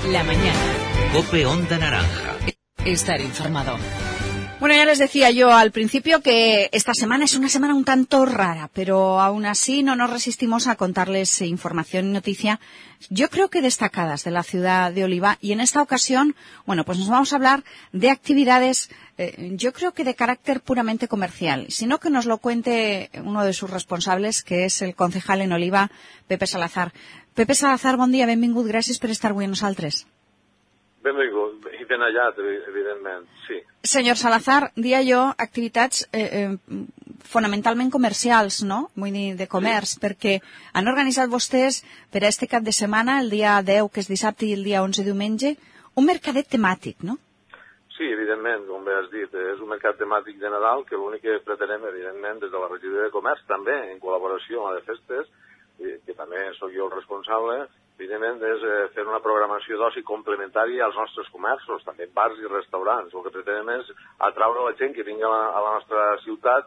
La mañana. COPE Onda Naranja. Estar informado. Bueno, ya les decía yo al principio que esta semana es una semana un tanto rara, pero aún así no nos resistimos a contarles información y noticia, yo creo que destacadas de la ciudad de Oliva. Y en esta ocasión, bueno, pues nos vamos a hablar de actividades, yo creo que de carácter puramente comercial, sino que nos lo cuente uno de sus responsables, que es el concejal en Oliva, Pepe Salazar. Pepe Salazar, bon dia, benvingut, gràcies per estar avui amb nosaltres. Benvingut, i ben allat, evidentment, sí. Senyor Salazar, dia jo activitats fonamentalment comercials, no? Vull dir, de comerç, perquè han organitzat vostès per a este cap de setmana, el dia 10, que és dissabte, i el dia 11, diumenge, un mercadet temàtic, no? Sí, evidentment, com bé has dit, és un mercat temàtic de Nadal que l'únic que pretenem, evidentment, des de la regidoria de comerç, també en col·laboració amb la de festes, que també sóc jo el responsable, evidentment és fer una programació d'oci complementària als nostres comerços, també bars i restaurants. El que pretenem és atraure la gent que vingui a la nostra ciutat,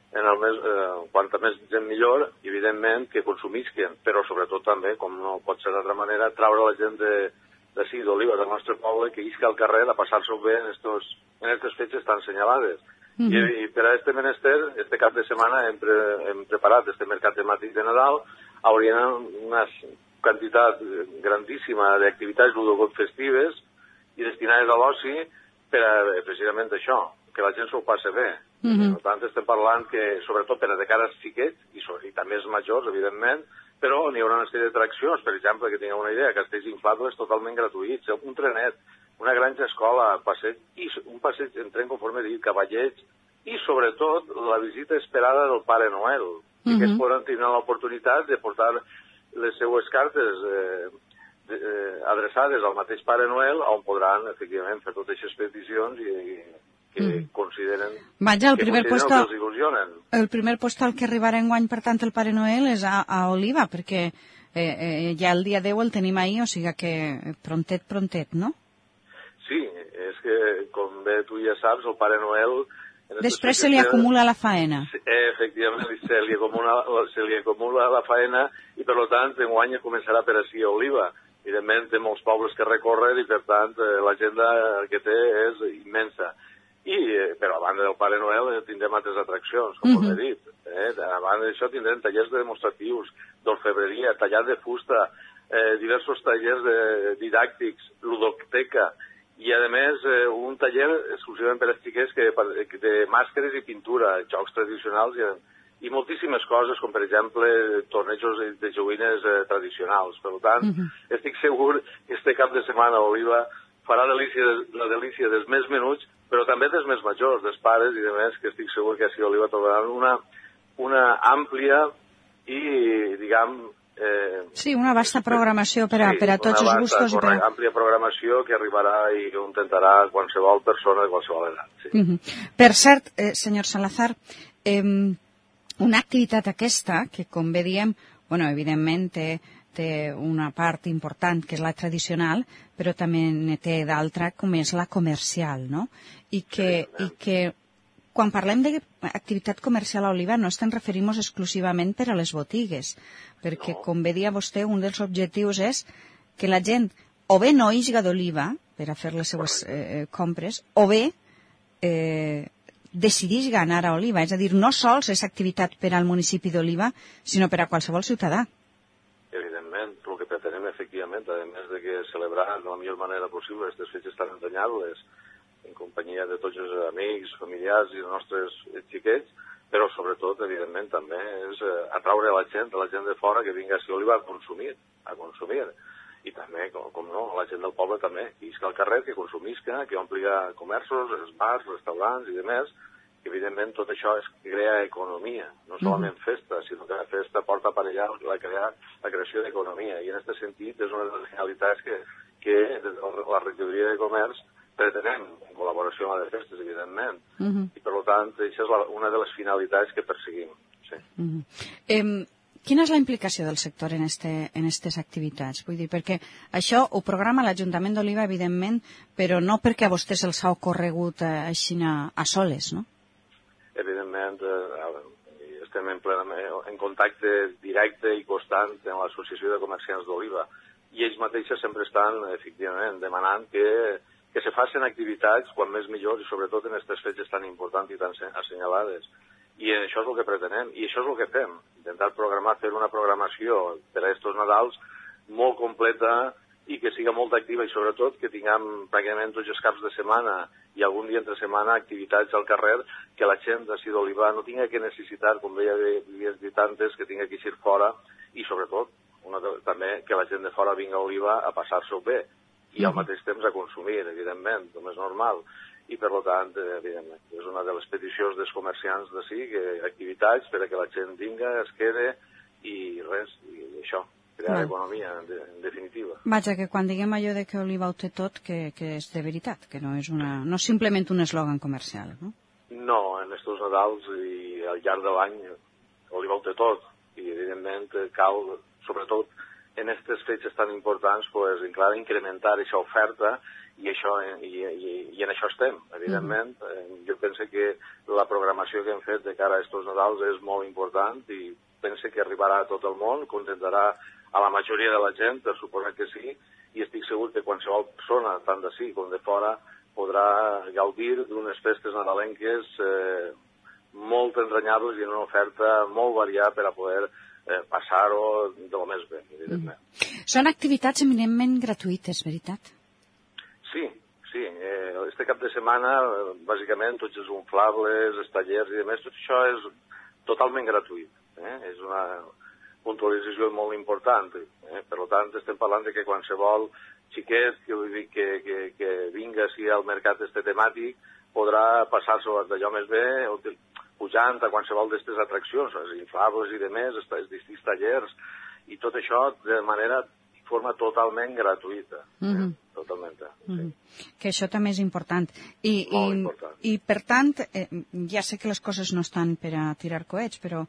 quanta més gent millor, evidentment que consumisquen, però sobretot també, com no pot ser d'altra manera, atraure la gent d'ací, d'Oliva, del nostre poble, que isca al carrer a passar-s'ho bé en aquestes fetges tan senyalades. I per a este menester, este cap de setmana hem preparat este mercat temàtic de Nadal, haurien una quantitat grandíssima d'activitats ludofestives i destinades a l'oci per a precisament això, que la gent s'ho passi bé. Per tant, estem parlant que, sobretot per a de cara als xiquets i també als majors, evidentment, però n'hi haurà una sèrie d'atraccions, per exemple, que tingueu una idea, castells inflables totalment gratuïts, un trenet, una granja escola, un passeig en tren conforme dit, cavallets, i sobretot la visita esperada del Pare Noel, que es podran tenir l'oportunitat de portar les seues cartes adreçades al mateix Pare Noel, on podran, efectivament, fer totes aquestes peticions que consideren Vaja, que els il·lusionen. El primer postal que arribarà enguany, per tant, el Pare Noel és a Oliva, perquè ja el dia 10 el tenim ahir, o sigui que prontet, no? Sí, és que, com bé tu ja saps, el Pare Noel... Després se li acumula la faena. Efectivament, se li acumula la faena i, per tant, enguany començarà per ací a Oliva. Evidentment, té molts pobles que recórrer i, per tant, l'agenda que té és immensa. Però a banda del Pare Noel tindrem altres atraccions, com he dit. A banda d'això tindrem tallers demostratius, d'orfebreria, tallat de fusta, diversos tallers didàctics, ludoteca, i, a més, un taller exclusivament per als xiquets de màscares i pintura, jocs tradicionals i moltíssimes coses, com, per exemple, tornejos de joguines tradicionals. Per tant, estic segur que este cap de setmana a Oliva farà la delícia dels més menuts, però també dels més majors, dels pares i de més, que estic segur que així a Oliva trobaran una àmplia i, diguem... Sí, una vasta programació per a tots els gustos. Una àmplia programació que arribarà i que intentarà qualsevol persona de qualsevol edat. Per cert, senyor Salazar, una activitat aquesta, que com bé diem, evidentment té una part important que és la tradicional, però també ne té d'altra com és la comercial, no? I que quan parlem d'activitat comercial a Oliva no estem referint-nos exclusivament per a les botigues, perquè, com bé dia vostè, un dels objectius és que la gent o bé no isga d'Oliva per a fer les seues compres, o bé decideix anar a Oliva. És a dir, no sols és activitat per al municipi d'Oliva, sinó per a qualsevol ciutadà. Evidentment, el que pretenem, efectivament, a més de que celebrar de la millor manera possible aquestes fetges tan entanyables, en companyia de tots els amics, familiars i els nostres xiquets, però sobretot, evidentment, també és atraure la gent de fora que vingui a Oliva a consumir. I també, com no, la gent del poble també, que isca al carrer, que consumisca, que omplia comerços, els bars, restaurants i demés, que evidentment tot això crea economia, no solament festa, sinó que la festa porta aparellar la creació d'economia. I en aquest sentit és una de les finalitats que la regidoria de comerç pretenem, en col·laboració amb la de festes, evidentment. I, per tant, això és una de les finalitats que perseguim. Quina és la implicació del sector en aquestes activitats? Vull dir, perquè això ho programa l'Ajuntament d'Oliva, evidentment, però no perquè a vostès els ha ocorregut així a soles, no? Evidentment, estem en contacte directe i constant amb l'Associació de Comerciants d'Oliva. i ells mateixos sempre estan, efectivament, demanant que se facin activitats quan més millor i sobretot en aquestes fetges tan importants i tan assenyalades. I això és el que pretenem, i això és el que fem, intentar fer una programació per a aquests Nadals molt completa i que siga molt activa i sobretot que tinguem pràcticament tots els caps de setmana i algun dia entre setmana activitats al carrer que la gent d'ací d'Oliva no tinga que necessitar, com deia dit antes, que tinga que eixir fora i sobretot també que la gent de fora vinga a Oliva a passar-s'ho bé i al mateix temps a consumir, evidentment, com és normal. I, per tant, evidentment, és una de les peticions dels comerciants d'ací, que activitats per a que la gent vinga, es quede i res, i això, crear economia, en definitiva. Vaja, que quan diguem allò de que Oliva ho té tot, que és de veritat, que no és simplement un eslògan comercial, no? No, en estos Nadals i al llarg de l'any Oliva ho té tot, i evidentment cal, sobretot, en aquestes fetges tan importants, pues, encara incrementar aquesta oferta i en això estem, evidentment. Jo penso que la programació que hem fet de cara a estos Nadals és molt important i penso que arribarà a tot el món, contentarà a la majoria de la gent, per suposar que sí, i estic segur que qualsevol persona, tant d'ací com de fora, podrà gaudir d'unes festes nadalenques molt entranyables i en una oferta molt variada per a poder passar-ho de lo més bé, evidentment. Són activitats eminentment gratuïtes, veritat? Sí. Este cap de setmana, bàsicament, tots els inflables, els tallers i demés, tot això és totalment gratuït. És una puntualització molt important. Per tant, estem parlant de que qualsevol xiquet que vinga al mercat este temàtic podrà passar-s'ho d'allò més bé, pujant a qualsevol d'aquestes atraccions, els inflables i demés, els distints tallers, i tot això de forma totalment gratuïta. Totalment. Que això també és important. Molt important. I per tant, ja sé que les coses no estan per a tirar coets, però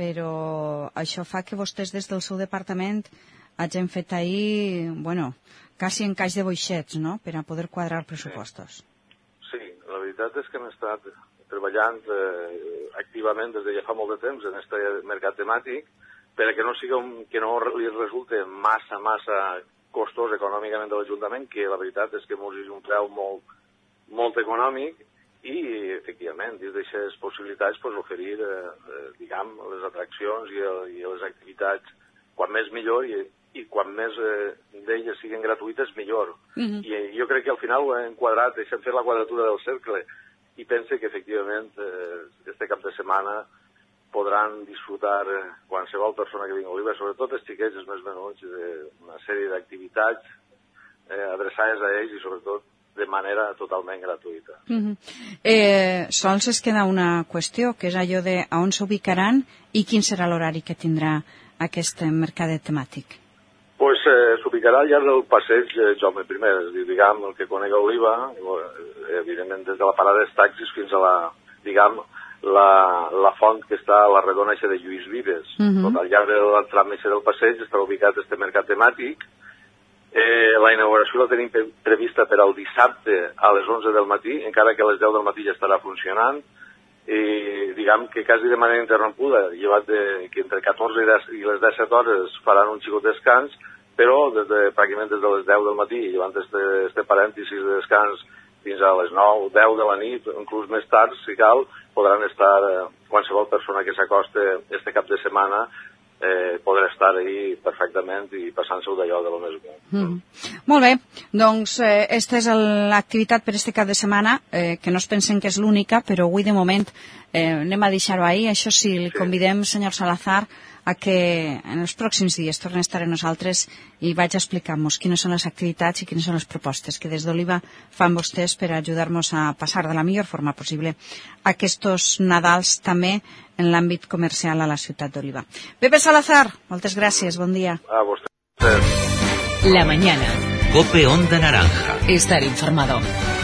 això fa que vostès des del seu departament hagin fet ahir, quasi en caix de boixets, no?, per a poder quadrar pressupostos. Sí, la veritat és que hem estat treballant activament des de ja fa molt de temps en aquest mercat temàtic perquè que no li resulte massa costós econòmicament de l'Ajuntament, que la veritat és que ens és un preu molt econòmic i, efectivament, dins d'aquestes possibilitats, oferir, les atraccions i les activitats quan més millor i quan més d'elles siguin gratuïtes, millor. I jo crec que al final ho hem quadrat, deixem fer la quadratura del cercle i pense que, efectivament, este cap de setmana podran disfrutar qualsevol persona que vingui a Oliva, sobretot els xiquets, els més menuts, d'una sèrie d'activitats adreçades a ells i, sobretot, de manera totalment gratuïta. Sols es queda una qüestió, que és allò de on s'ubicaran i quin serà l'horari que tindrà aquest mercadet temàtic. Pues s'ubicarà al llarg del passeig Jaume I, és a dir, el que conega Oliva, evidentment des de la parada dels taxis fins a la font que està a la redona de Lluís Vives. Al llarg del tram del passeig està ubicat este mercat temàtic. La inauguració la tenim prevista per al dissabte a les 11 del matí, encara que a les 10 del matí ja estarà funcionant. I que quasi de manera interrompuda, llevat que entre 14 i les 17 hores faran un xicot descans, però pràcticament des de les 10 del matí, llevant este parèntesis de descans fins a les 9, 10 de la nit, inclús més tard, si cal, podran estar qualsevol persona que s'acosta este cap de setmana podrà estar ahí perfectament i passant-se-ho d'allò de lo més bo. Molt bé, doncs esta és l'activitat per este cap de setmana, que no es pensen que és l'única, però avui de moment anem a deixar-ho ahí. Això sí, li convidem, senyor Salazar, a que en els pròxims dies torni a estar amb nosaltres i vaig a explicar-nos quines són les activitats i quines són les propostes que des d'Oliva fan vostès per ajudar-nos a passar de la millor forma possible aquests Nadals també en l'àmbit comercial a la ciutat d'Oliva. Pepe Salazar, moltes gràcies, bon dia. A vostès. La mañana. COPE Onda Naranja. Estar informado.